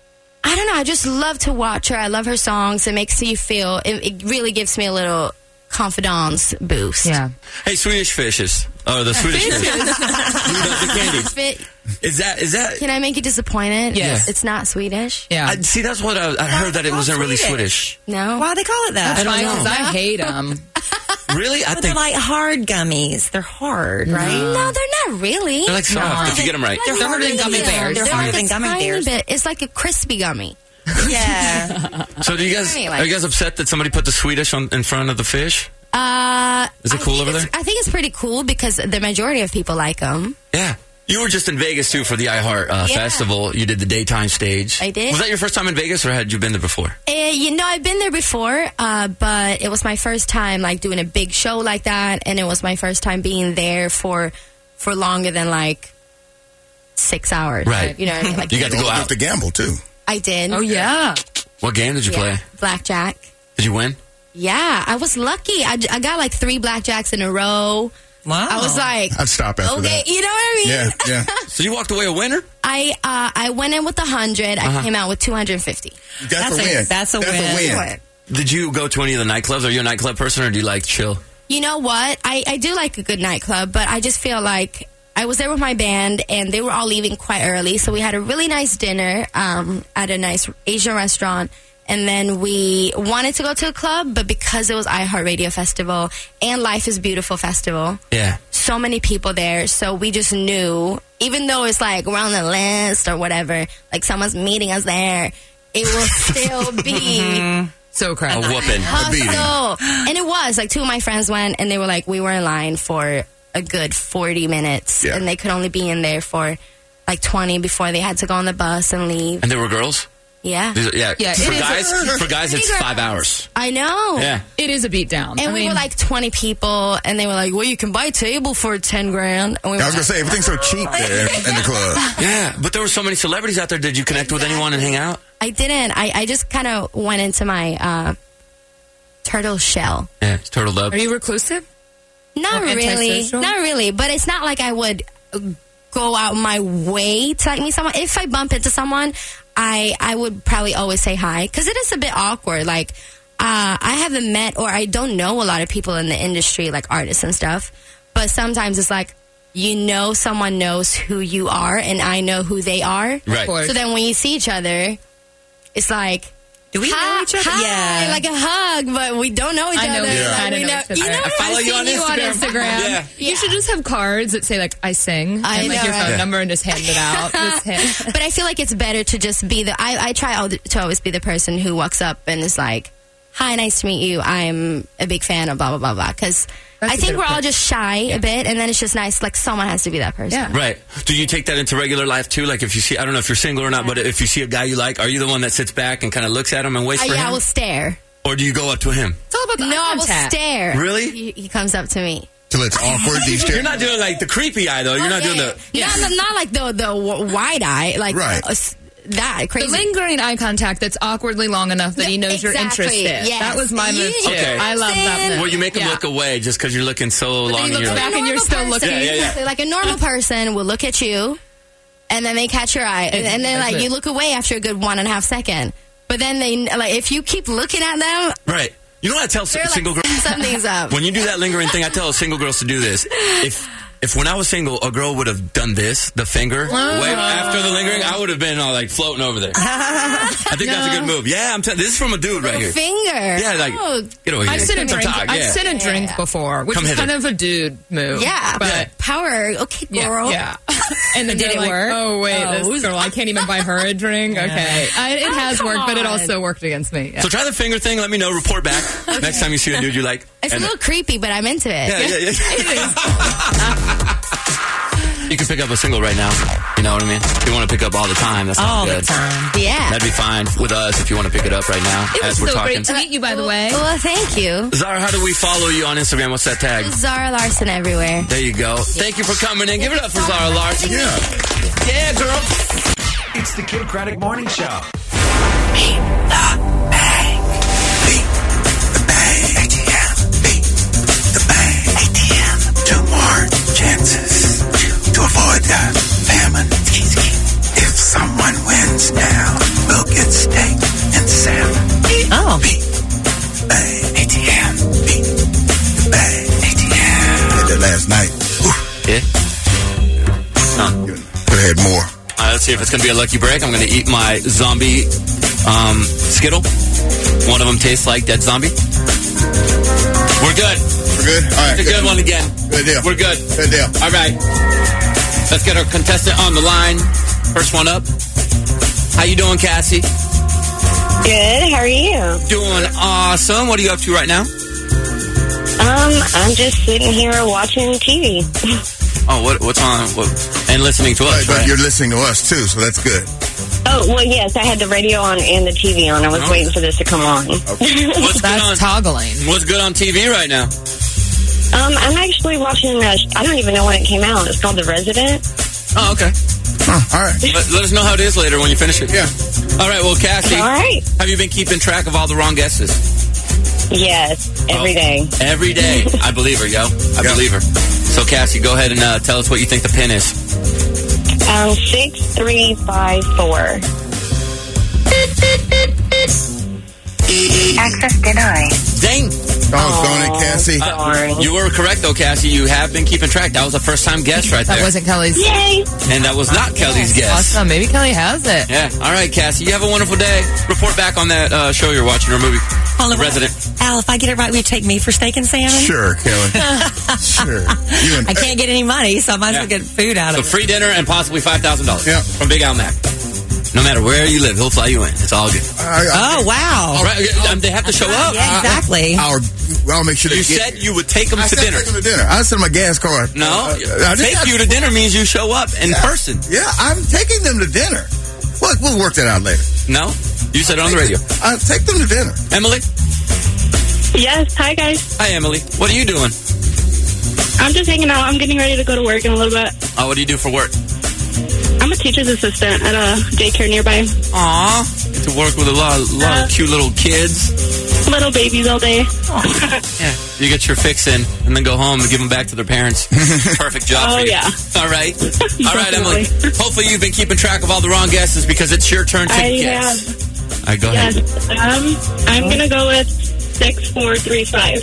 I don't know. I just love to watch her. I love her songs. It makes you feel. It, it really gives me a little confidence boost. Yeah. Hey, Swedish Fishes. Oh, the Swedish Fishes. Who does the candy? Fit- Is that, is that... Can I make you disappointed? Yes. It's not Swedish. Yeah. I, see, that's what I, I heard that it called wasn't really Swedish. Swedish. No. Why do they call it that? That's I don't fine know. because I hate them. Really? I But think they're like hard gummies. They're hard, right? No, they're not really. they're like soft if you get them right. They're harder than gummy bears. They're harder than It's gummy tiny bears. bit. It's like a crispy gummy. Yeah. So do you guys Anyway. are you guys upset that somebody put the Swedish on, in front of the fish? Uh, Is it I cool think over it's- there? I think it's pretty cool because the majority of people like them. Yeah. You were just in Vegas too for the iHeart uh, Yeah. Festival. You did the daytime stage. I did. Was that your first time in Vegas, or had you been there before? Uh, you know, I've been there before, uh, but it was my first time like doing a big show like that, and it was my first time being there for for longer than like six hours. Right. You know what I mean? Like You got to go You have out. to gamble too. I did. Oh, yeah. What game did you Yeah. play? Blackjack. Did you win? Yeah, I was lucky. I, I got like three blackjacks in a row. Wow. I was like, I'd stop after okay, that. you know what I mean? Yeah, yeah. So you walked away a winner? I uh, I went in with a hundred. I Uh-huh. came out with two hundred and fifty. That's, That's a a- win. that's a That's win. a win. Did you go to any of the nightclubs? Are you a nightclub person, or do you like chill? You know what? I, I do like a good nightclub, but I just feel like I was there with my band, and they were all leaving quite early. So we had a really nice dinner um, at a nice Asian restaurant. And then we wanted to go to a club, but because it was iHeartRadio Festival and Life is Beautiful Festival, Yeah. so many people there. So we just knew, even though it's like we're on the list or whatever, like someone's meeting us there, it will still be So crowded. A whooping. hustle. And it was like two of my friends went, and they were like, we were in line for a good forty minutes, Yeah. and they could only be in there for like twenty before they had to go on the bus and leave. And there were girls? Yeah. These are- yeah. Yeah, for it is guys, a- for guys, it's Pretty five girls. hours. I know. Yeah. It is a beatdown. And I we mean, were like twenty people, and they were like, well, you can buy a table for ten grand. And we I were was gonna like, say everything's so cheap there in the club. Yeah, but there were so many celebrities out there. Did you connect with anyone and hang out? I didn't. I, I just kind of went into my uh, turtle shell. Yeah, it's turtled up. are you reclusive? Not Or really. antisocial? Not really. But it's not like I would uh, go out my way to like meet someone. If I bump into someone, I I would probably always say hi because it is a bit awkward. Like uh, I haven't met or I don't know a lot of people in the industry, like artists and stuff. But sometimes it's like you know someone knows who you are, and I know who they are. Right. course. So then when you see each other, it's like. Do we hi, know each other? hi, Yeah. like a hug, but we don't know each I know other. you. Like, I we know know, each other. you know, I follow I've you on seen Instagram. Instagram. Yeah. You should just have cards that say, like, I sing, I and, like, know, your phone right? number, and just hand it out. Just hand. But I feel like it's better to just be the. I, I try al- to always be the person who walks up and is like, "Hi, nice to meet you. I'm a big fan of blah blah blah blah." Because That's I a think good we're all approach. just shy a bit, and then it's just nice. Like someone has to be that person. Yeah. Right. Do you take that into regular life too? Like if you see, I don't know if you're single or not, but if you see a guy you like, are you the one that sits back and kind of looks at him and waits Uh, for yeah, him? I will stare. Or do you go up to him? It's all about the No, eye I will contact. stare. Really? He, he comes up to me. Till it's awkward. These You're not doing like the creepy eye though. You're not doing the. Yeah, not, not like the the w- wide eye, like Right. uh, s- that crazy. The lingering eye contact that's awkwardly long enough that he knows you're Exactly, interested. yes. That was my move too. Okay. I love that move. Well, you make him Yeah. look away just because you're looking so But then long. he and looks you're back like, and you're normal still person, looking. Yeah, yeah, yeah. Like a normal person will look at you, and then they catch your eye, and, and then That's like it. you look away after a good one and a half second. But then they like if you keep looking at them, right. You know what I tell they're s- single like girls? something's up. When you do that lingering thing, I tell single girls to do this. If if when I was single, a girl would have done this, the finger, way after the lingering, I would have been all like floating over there. I think that's a good move. Yeah, I'm telling. This is from a dude right here. Finger. Yeah, like Oh, get over here. I've sent a Come drink. talk, I've yeah. sent a drink before, which Come is hither. kind of a dude move. yeah, but power. Okay, yeah, girl. yeah. And then Did they're it like, work? Oh wait, Oh. this girl. I can't even buy her a drink. Okay, I, it Oh, has come worked, but it on. also worked against me. Yeah. So try the finger thing. Let me know. Report back next time you see a dude you like. It's a And- little creepy, but I'm into it. Yeah, yeah, yeah. You can pick up a single right now. You know what I mean? If you want to pick up all the time, that's not All good. the time. Yeah. That'd be fine with us if you want to pick it up right now It was as we're so talking. great to meet you, by the way. Well, thank you. Zara, how do we follow you on Instagram? What's that tag? Zara Larson everywhere. There you go. Thank you for coming in. Give it up for Zara Larson. Yeah. Yeah, girl. It's the Kid Craddock Morning Show. Beat the bang. Beat the bang. A T M. Beat the bang. A T M. Two more chances to avoid the famine. If someone wins now, we'll get steak and salmon. Oh. Beat the bang. A T M. Beat the bang. A T M. Had that last night. Yeah. Huh. Could have had more. All right, let's see if it's going to be a lucky break. I'm going to eat my zombie um, Skittle. One of them tastes like dead zombie. We're good. Good? All right. It's a good one again. Good deal. We're good. Good deal. All right. Let's get our contestant on the line. First one up. How you doing, Cassie? Good. How are you? Doing awesome. What are you up to right now? Um, I'm just sitting here watching T V. Oh, what, what's on? What, and listening to us, But right? you're listening to us, too, so that's good. Oh, well, yes, I had the radio on and the T V on. I was Oh. waiting for this to come on. What's good on toggling? What's good on T V right now? Um, I'm actually watching, uh, I don't even know when it came out. It's called The Resident. Oh, okay. Oh, all right. Let, let us know how it is later when you finish it. Yeah. All right, well, Cassie. All right. Have you been keeping track of all the wrong guesses? Yes, every day. Every day. I believe her, yo. I Yeah. believe her. So, Cassie, go ahead and uh, tell us what you think the pin is. Um, six three five four. Access denied. Dang. Doggone it, Cassie. Uh, you were correct, though, Cassie. You have been keeping track. That was a first-time guess right there. That wasn't Kelly's. Yay! And that was not Kelly's guess. Awesome. Maybe Kelly has it. Yeah. All right, Cassie. You have a wonderful day. Report back on that uh, show you're watching or movie. Hold on. Resident. Al, if I get it right, will you take me for steak and salmon? Sure, Kelly. Sure. You and I can't get any money, so I might as well get food out So of it. free dinner and possibly five thousand dollars Yeah. from Big Al Mac. No matter where you live, he'll fly you in. It's all good. I, I, Oh, wow. Right, um, they have to show up. Yeah, exactly. I'll, I'll make sure they You get said you would take them I to said dinner. take them to dinner. I send my gas card. No, Uh, I take just- you to dinner means you show up in Yeah. person. Yeah, I'm taking them to dinner. Look, we'll work that out later. No, you said it on the radio. I'll take them to dinner. Emily, Yes. Hi, guys. hi Emily. What are you doing? I'm just hanging out. I'm getting ready to go to work in a little bit. Oh, what do you do for work? I'm a teacher's assistant at a daycare nearby. Aw, get to work with a lot, of, lot of cute little kids. Little babies all day. Yeah, you get your fix in and then go home and give them back to their parents. Perfect job Oh, for you. yeah. All right, all right, Emily. Definitely. Hopefully you've been keeping track of all the wrong guesses because it's your turn to I guess. have. All right, go ahead. Yes. Um, I'm going to go with six four three five.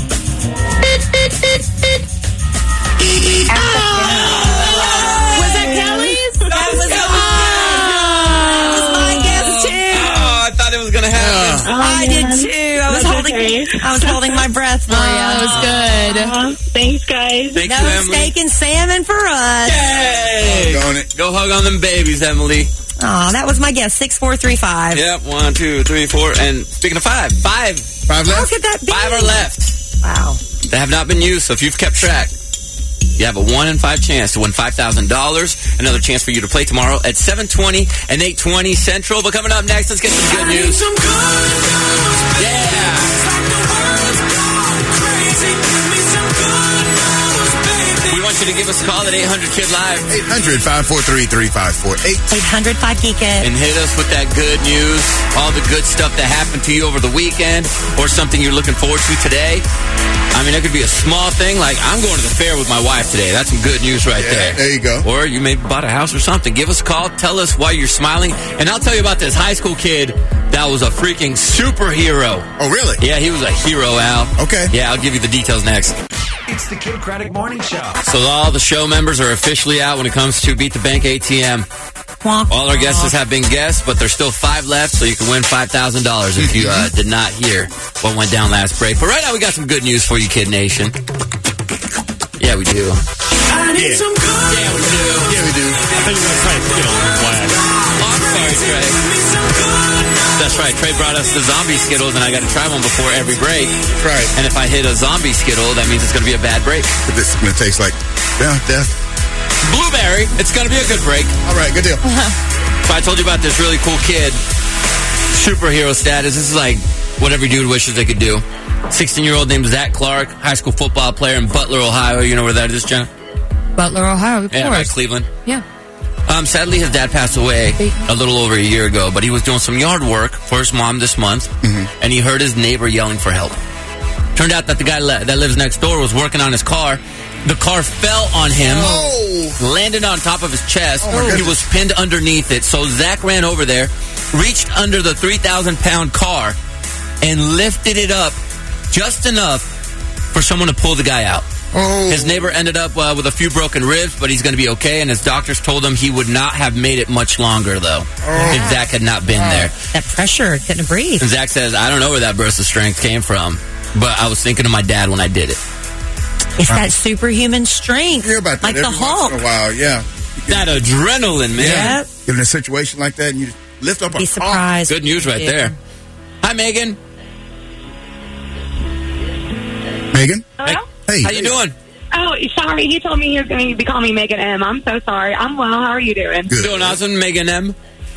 Was that Kelly's? That was, that was my guess, too. Oh, I thought it was gonna happen. I did, too. I was That's holding okay. I was holding my breath for Oh, you. that was good. Uh, thanks, guys. Thank No you, Emily. steak and salmon for us. Yay! Doggone it. Go hug on them babies, Emily. Oh, that was my guess. Six, four, three, five. Yep, one, two, three, four. And speaking of five, five. Five How left? could that be? Five are left. Wow. They have not been used, so if you've kept track, you have a one in five chance to win five thousand dollars. Another chance for you to play tomorrow at seven twenty and eight twenty Central. But coming up next, let's get some good news. Yeah. We want you to give us a call at eight hundred Kid Live eight hundred, five four three, three five four eight. eight hundred, five geek it. and hit us with that good news, all the good stuff that happened to you over the weekend or something you're looking forward to today. I mean, it could be a small thing like I'm going to the fair with my wife today. That's some good news right Yeah, there. there you go. Or you maybe bought a house or something. Give us a call. Tell us why you're smiling. And I'll tell you about this high school kid that was a freaking superhero. Oh, really? Yeah, he was a hero, Al. Okay. Yeah, I'll give you the details next. It's the Kid Craddock Morning Show. So all the show members are officially out when it comes to Beat the Bank A T M. All our guesses have been guessed, but there's still five left, so you can win five thousand dollars if you uh, did not hear what went down last break. But right now, we got some good news for you, Kid Nation. Yeah, we do. I need Yeah. some good. Yeah, we do. Yeah, we do. I think we're going to try and get a little flag. Oh, I'm sorry, Trey. That's right. Trey brought us the zombie Skittles, and I got to try one before every break. Right. And if I hit a zombie Skittle, that means it's going to be a bad break. But this is going to taste like, yeah, death. Blueberry, it's going to be a good break. All right, good deal. So I told you about this really cool kid. Superhero status. This is like what every dude wishes they could do. sixteen-year-old named Zach Clark, high school football player in Butler, Ohio. You know where that is, Jenna? Butler, Ohio, of Yeah, right, course. Cleveland. Yeah. Um, sadly, his dad passed away a little over a year ago, but he was doing some yard work for his mom this month, and he heard his neighbor yelling for help. Turned out that the guy le- that lives next door was working on his car. The car fell on him, Oh. landed on top of his chest. Oh, my he goodness. was pinned underneath it. So Zach ran over there, reached under the three thousand pound car, and lifted it up just enough for someone to pull the guy out. Oh. His neighbor ended up uh, with a few broken ribs, but he's going to be okay. And his doctors told him he would not have made it much longer, though, if Zach had not been there. That pressure, couldn't breathe. And Zach says, I don't know where that burst of strength came from, but I was thinking of my dad when I did it. It's that superhuman strength. Hear about that like the every Hulk. once in a while, yeah. That adrenaline, man. Yep. Get in a situation like that and you just lift up a Be surprised. Good news right Yeah. there. Hi, Megan. Megan? Hello? Hey. How you doing? Oh, sorry. He told me he was going to be calling me Megan M. I'm so sorry. I'm well. How are you doing? Good. Doing awesome, Megan M.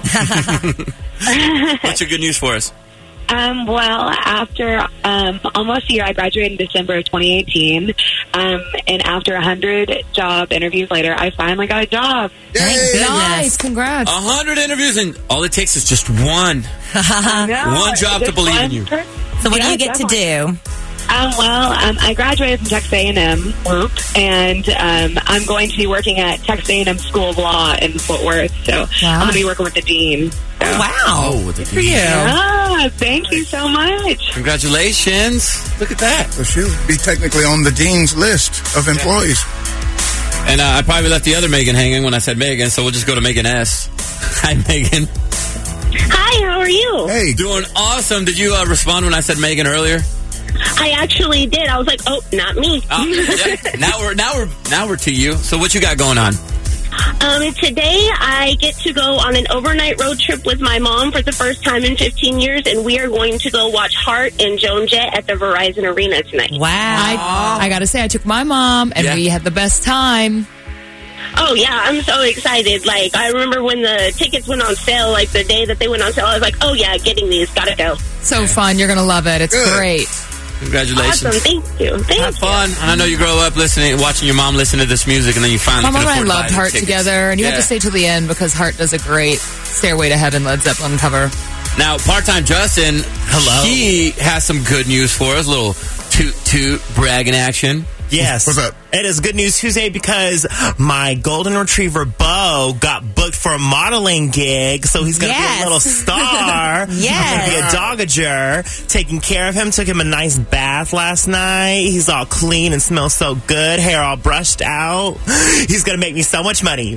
What's your good news for us? Um, well, after um, almost a year, I graduated in December of twenty eighteen. Um, and after one hundred job interviews later, I finally got a job. Thank goodness. Nice, congrats. A hundred interviews, and all it takes is just one. No, One job to just believe in one you. per- So what do Yeah, you get definitely. to do? Um, well, um, I graduated from Texas A and M, whoop, and um, I'm going to be working at Texas A and M School of Law in Fort Worth. So I'm going to be working with the dean. So. Wow. Oh, with the Good for you. Ah, thank you so much. Congratulations. Look at that. So she'll be technically on the dean's list of employees. And uh, I probably left the other Megan hanging when I said Megan, so we'll just go to Megan S. Hi, Megan. Hi, how are you? Hey. Doing awesome. Did you uh, respond when I said Megan earlier? I actually did. I was like, oh, not me. Oh, yeah. Now we're now we're now we're to you. So what you got going on? Um, today, I get to go on an overnight road trip with my mom for the first time in fifteen years, and we are going to go watch Hart and Joan Jett at the Verizon Arena tonight. Wow. I, I got to say, I took my mom, and Yeah. we had the best time. Oh, yeah, I'm so excited. Like, I remember when the tickets went on sale, like the day that they went on sale, I was like, oh, yeah, getting these, gotta go. So fun. You're going to love it. It's Good. great. Congratulations. Awesome, thank you. Thank Have you. fun. And I know you grow up listening, watching your mom listen to this music, and then you finally My can mom and I afford to buy loved the Heart tickets. together, and you Yeah. have to stay till the end because Heart does a great Stairway to Heaven Led Zeppelin cover. Now, part-time Justin, Hello. he has some good news for us. A little toot toot bragging action. Yes. What's up? It is Good News Tuesday because my golden retriever Bo got booked for a modeling gig, so he's going to Yes. be a little star. Yes. I'm going to be a dogager. Taking care of him. Took him a nice bath last night. He's all clean and smells so good. Hair all brushed out. He's going to make me so much money.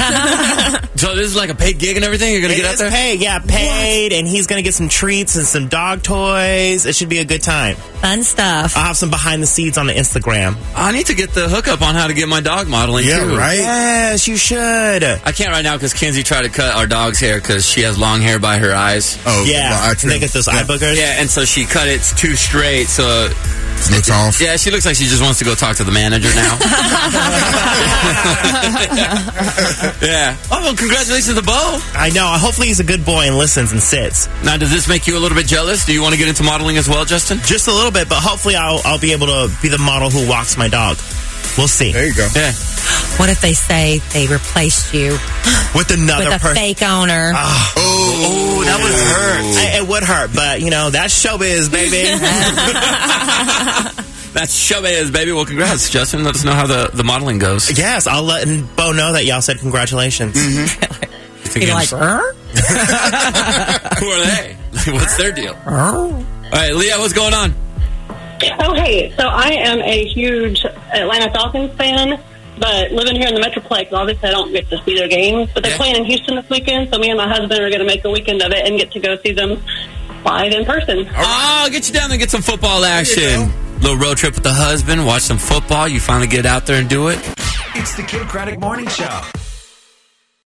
So this is like a paid gig and everything? You're going to It get out is there? paid, yeah, paid, and he's going to get some treats and some dog toys. It should be a good time. Fun stuff. I'll have some behind the scenes on the Instagram. I need to get the hookup on how to get my dog modeling, Yeah, too. right? Yes, you should. I can't right now because Kenzie tried to cut our dog's hair because she has long hair by her eyes. Oh, Yeah, well, I and they get those eye boogers. Yeah, and so she cut it too straight, so... Looks off. Yeah, she looks like she just wants to go talk to the manager now. Yeah. Oh, well, congratulations to Bo. I know. Hopefully he's a good boy and listens and sits. Now, does this make you a little bit jealous? Do you want to get into modeling as well, Justin? Just a little bit, but hopefully I'll, I'll be able to be the model who walks my dog. We'll see. There you go. Yeah. What if they say they replaced you With another with a person. fake owner? Oh, oh, that would hurt. I, it would hurt, but, you know, that's showbiz, baby. That's showbiz, baby. Well, congrats, Justin. Let us know how the, the modeling goes. Yes, I'll let Bo know that y'all said congratulations. Mm-hmm. You're like, "Huh?" Who are they? What's their deal? All right, Leah, what's going on? Oh, hey. So I am a huge Atlanta Falcons fan, but living here in the Metroplex, obviously I don't get to see their games. But they're Yeah. playing in Houston this weekend, so me and my husband are going to make a weekend of it and get to go see them live in person. Oh, I'll get you down there and get some football action. Little road trip with the husband, watch some football. You finally get out there and do it. It's the Kid Craddock Morning Show.